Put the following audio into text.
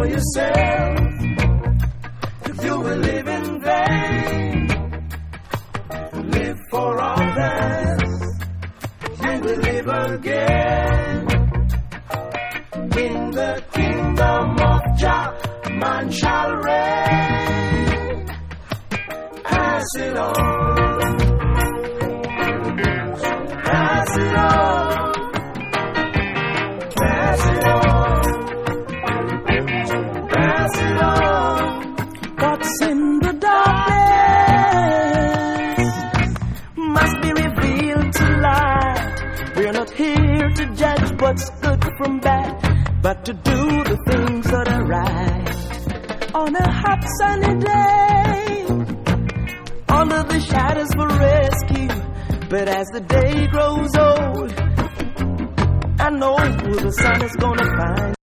for yourself, if you will live in vain. Live for others, you will live again. In the kingdom of Jah, man shall reign. Pass it on, pass it on, pass it on, pass it on. What's in the darkness must be revealed to light. We're not here to judge what's good from bad, but to do the things that are right. On a hot sunny day, under the shadows for rescue. But as the day grows old, I know who the sun is gonna find.